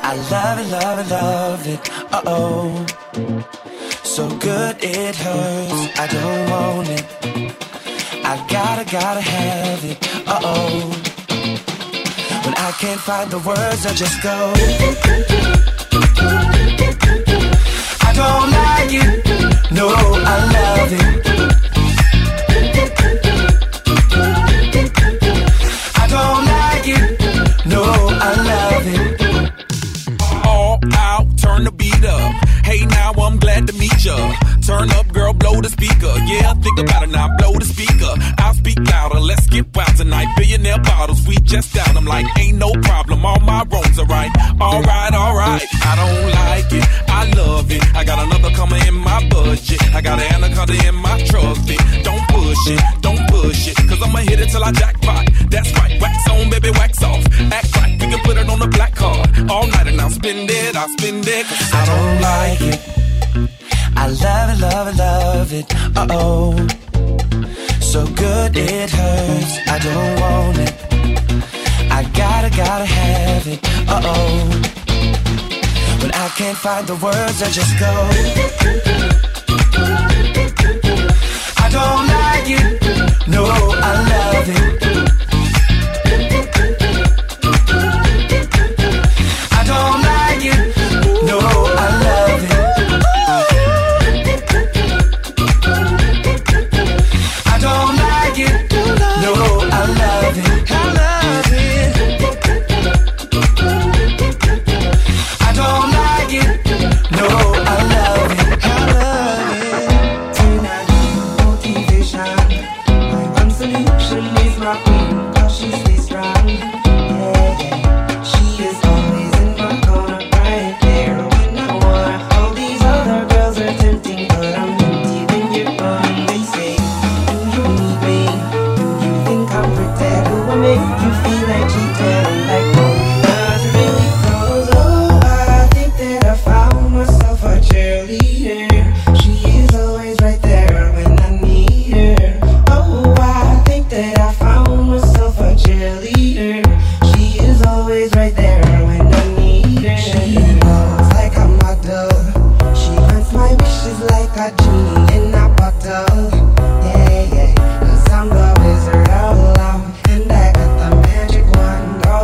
I love it, love it, love it, uh-oh. So good it hurts, I don't want it. I gotta have it, uh-oh. When I can't find the words, I just go. I don't like it, no, I love it. I don't like it, no, I love it. All out, turn the beat up. Hey now, I'm glad to meet ya. Turn up, girl, blow the speaker. Yeah, think about it now, blow the speaker. I'll speak louder, let's get wild tonight. Billionaire bottles, we just down. I'm like, ain't no problem, all my wrongs are right. Alright, I don't like it, I love it. I got another coming in my budget. I got an anaconda in my trusty. Don't push it, cause I'ma hit it till I jackpot. That's right, wax on, baby, wax off. Act right, we can put it on the black card. All night and I'll spend it, cause I don't like it. I love it, love it, love it, uh-oh. So good it hurts, I don't want it. I gotta have it, uh-oh. When I can't find the words, I just go. I don't like it, no, I love it. I don't like it, no, I love it. I don't like it, no, I love it. I love it. I don't like it, no, I love it. I love it. Tonight, motivation. My one solution is my queen, cause she stays strong. Yeah, yeah. She is always in my corner, right there when I wanna. All these other girls are tempting, but I'm empty when you're gone. They say, do you need me? Do you think I'm pretend? Do I make you feel like cheating? Like, no, that's really close. Oh, I think that I found myself a cheerleader. She is always right there when I need her. Oh, I think that I found myself a cheerleader. She is always right there when I need her. She knows like a model. She grants my wishes like a genie in a bottle. Yeah, yeah. Cause I'm the wizard of love, and I got the magic wand. All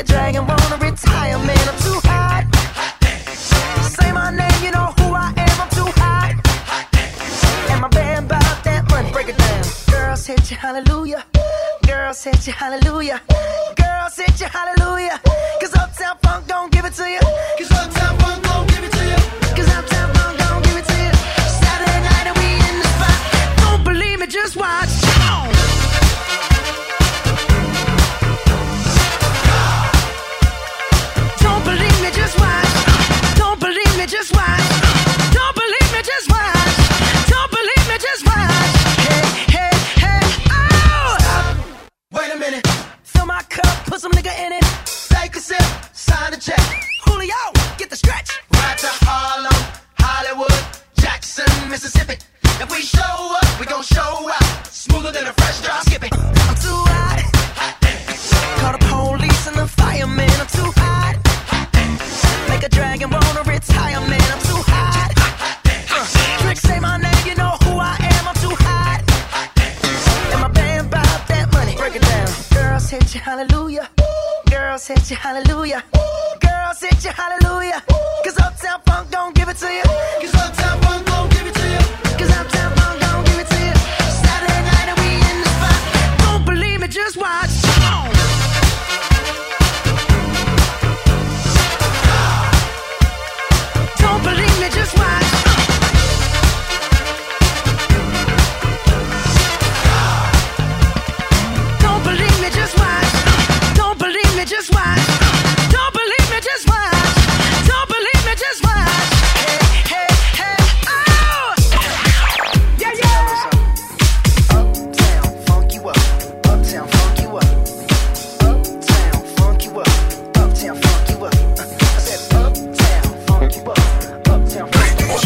dragon, wanna retire, man, I'm too hot. Say my name, you know who I am, I'm too hot. And my band about that money, break it down. Girls hit you, hallelujah. Girls hit you, hallelujah. Girls hit you, hallelujah. Cause Uptown Funk don't give it to you. Cause Uptown Funk don't give it to you. Cause Uptown Funk don't give it to you. Saturday night and we in the spot. Don't believe me, just watch. Don't believe me, just watch. Don't believe me, just watch. Don't believe me, just watch. Don't believe me, just watch. Hey, hey, hey, oh! Stop. Wait a minute. Fill my cup, put some nigga in it. Take a sip, sign the check. Julio, get the stretch. Right to Harlem, Hollywood, Jackson, Mississippi. If we show up, we gon' show out. Smoother than a fresh drop skipping. I'm too hot. Call the police and the fireman. I'm too hot. Make a dragon wanna retire, man. I'm too hot. Tricks say my name, you know who I am. I'm too hot. And my band about that money. Break it down. Girls hit you, hallelujah. Girls hit you, hallelujah. Girls hit you, hallelujah. Cause Uptown Funk don't give it to you. Cause Uptown Funk don't give it to you. Cause Uptown Funk don't give it to you. Saturday night and we in the spot. Don't believe me, just watch. Don't believe me, just watch. Don't believe me, just watch. Don't believe me, just watch. Don't believe me, just watch. Don't believe me, just watch. Hey, hey, hey, oh! Yeah, yeah! Uptown, funk you up. Uptown, funk you up. Uptown, funk you up. Uptown, funk you up. I said uptown, funk you up. Uptown, funk you up. Uptown, funk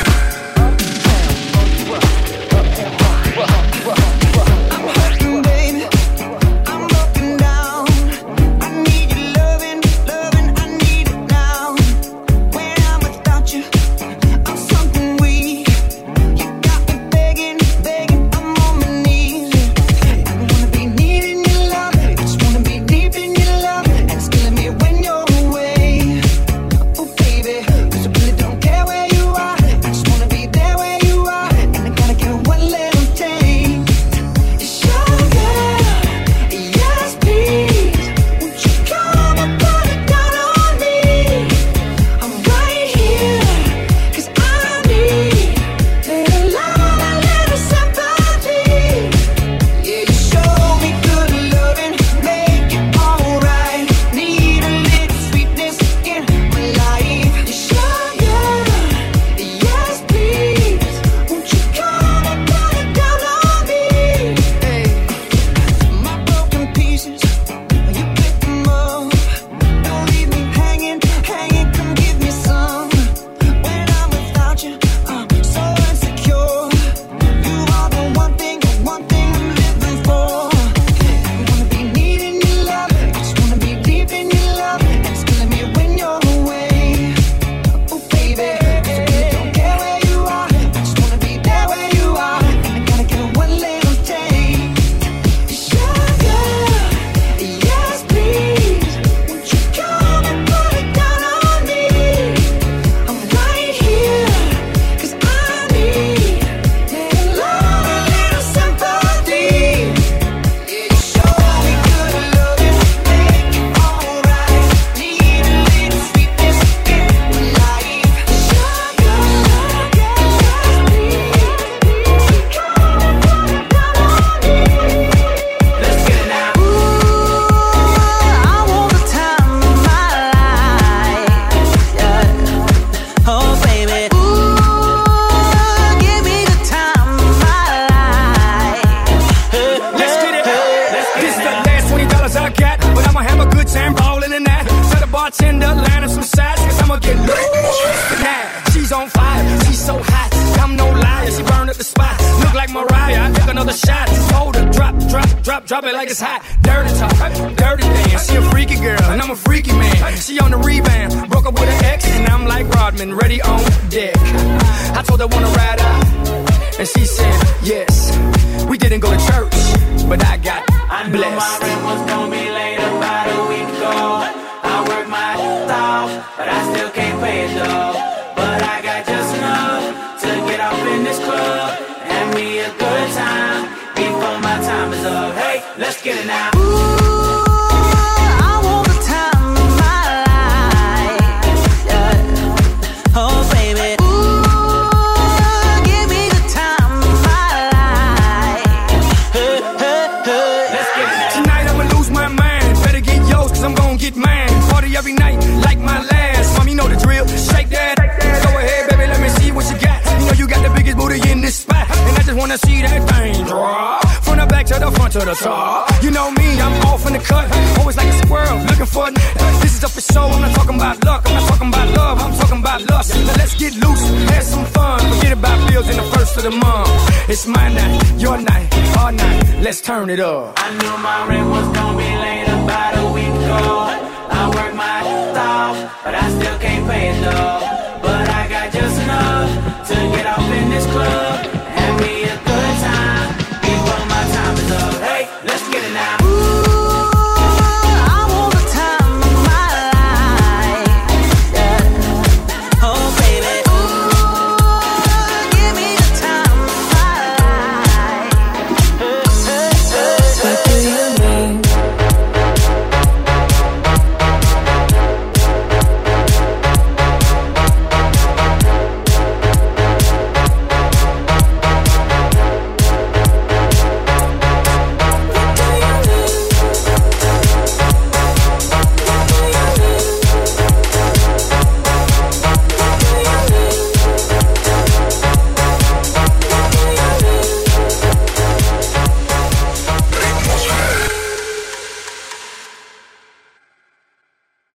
you up. Uptown, funk you up. I'm hurting, baby. I'm broken down. I need your loving, loving. I need it now. When I'm without you, I'm something weak. You got me begging, begging. I'm on my knees. I don't wanna be needing your love. I just wanna be deep in your love. And it's killing me when you're away. Oh baby, 'cause I really don't care where you are. I just wanna be there where you are. And I gotta get one little taste. It's your girl, yes please. Won't you come and put it down on me? I'm right here, 'cause I need little love, a little sympathy. Yeah, you show me good loving, make it alright. Need a little sweetness in my life. You sugar, yes please. Won't you come and put it down on me? Hey, my broken pieces, you pick them up. Don't leave me hanging, hanging. Come give me some. When I'm without you, I'm so insecure. You are the one thing I'm living for. I wanna be needing your love. I just wanna be deep in your love. And it's killing me when you're away. Oh baby, 'cause I really don't care where you are. I just wanna be there where you are. And I gotta get one little taste. Sugar, yes please. Won't you come and put it down on me? I'm right here, 'cause I need little love, a little sympathy. Yeah, you show me good loving, make it alright. Need a little sweetness in my life. Sugar, yes please. Won't you come and put it down on me? Let's get it now. Ooh, I want the time of my life. Yeah. Oh baby. Ooh, give me the time of my life. Let's get it. This is the last $20 I got, but I'ma have a good time ballin' in that. Tell the bartender, line up some sides, 'cause I'ma get loose tonight. She's on fire, she's so hot. I'm no liar, she burned up the spot. Look like Mariah, I took another shot. Hold her, drop it like it's hot. Dirty talk, dirty dance. She a freaky girl, and I'm a freaky man. She on the rebound, broke up with an ex, and I'm like Rodman, ready on deck. I told her wanna ride out, and she said yes. We didn't go to church, but I got I knew my blessed. rent was gonna be late about a week ago. but I still can't pay it though. But I got just enough to get off in this club. Have me a good time before my time is up. Hey, let's get it now. Every night, like my last. Mom, you know the drill. Shake that. Go ahead, baby, let me see what you got. You know you got the biggest booty in this spot, and I just wanna see that thing drop from the back to the front to the top. You know me, I'm off in the cut, always like a squirrel looking for. This is up for show. I'm not talking about luck. I'm not talking about love. I'm talking about lust. Now let's get loose, have some fun. Forget about bills in the first of the month. It's my night, your night, our night. Let's turn it up. I knew my rent was gonna be late about a week ago.